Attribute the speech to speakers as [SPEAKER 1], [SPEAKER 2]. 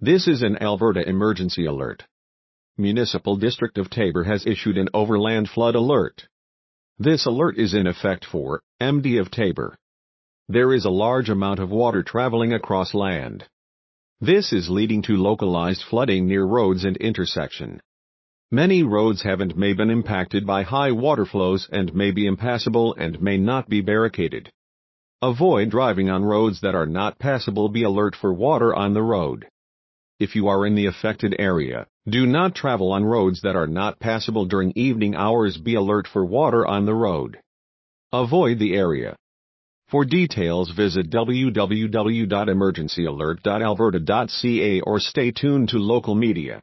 [SPEAKER 1] This is an Alberta emergency alert. Municipal District of Taber has issued an overland flood alert. This alert is in effect for MD of Taber. There is a large amount of water traveling across land. This is leading to localized flooding near roads and intersection. Many roads have and may been impacted by high water flows and may be impassable and may not be barricaded. Avoid driving on roads that are not passable. Be alert for water on the road. If you are in the affected area, do not travel on roads that are not passable during evening hours. Be alert for water on the road. Avoid the area. For details, visit www.emergencyalert.alberta.ca or stay tuned to local media.